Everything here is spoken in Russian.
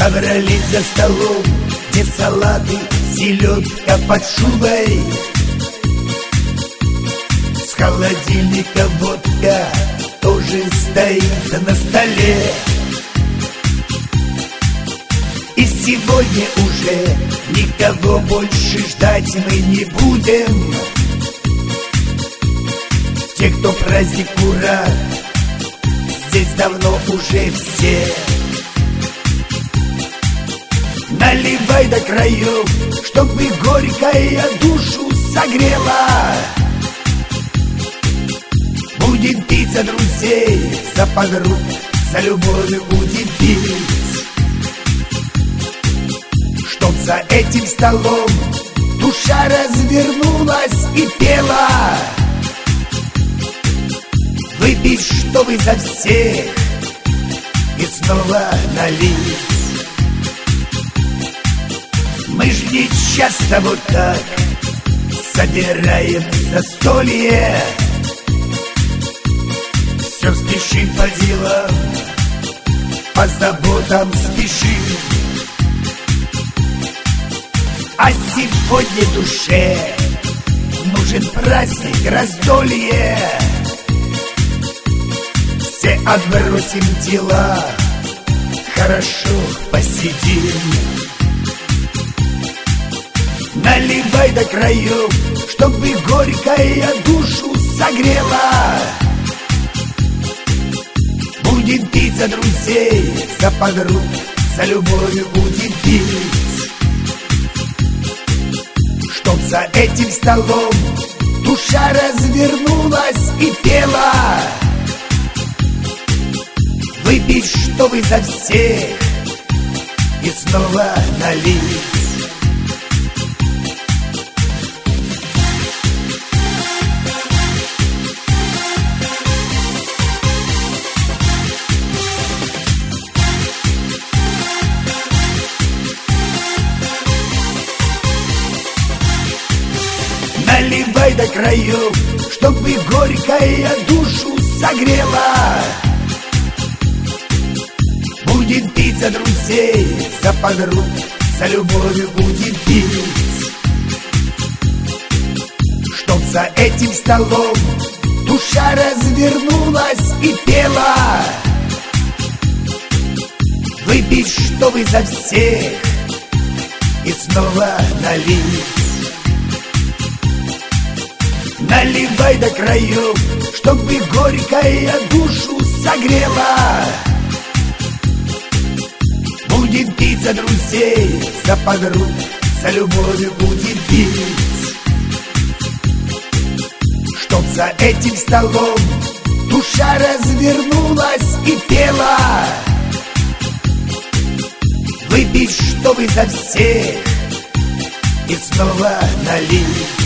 Собрались за столом, где салаты, селедка под шубой. С холодильника водка тоже стоит на столе. И сегодня уже никого больше ждать мы не будем. Те, кто празднику рад, здесь давно уже все. Наливай до краев, чтобы горькая душу согрела. Будем пить за друзей, за подруг, за любовь будем пить. Чтоб за этим столом душа развернулась и пела. Выпить, чтобы за всех и снова налить. Мы ж не часто вот так собираем застолье. Все спешим по делам, по заботам спешим. А сегодня душе нужен праздник, раздолье. Все отбросим дела, хорошо посидим. Наливай до краев, чтобы горькая душу согрела. Будем пить за друзей, за подруг, за любовь будем пить. Чтоб за этим столом душа развернулась и пела. Выпить, чтобы за всех и снова налить. Наливай до краев, чтобы горькая душу согрела. Будем пить за друзей, за подруг, за любовь будем пить. Чтоб за этим столом душа развернулась и пела. Выпить, чтобы за всех и снова налить. Наливай до краев, чтобы горькая душу согрела. Будем пить за друзей, за подруг, за любовь будем пить. Чтоб за этим столом душа развернулась и пела. Выпить, чтобы за всех и снова налить.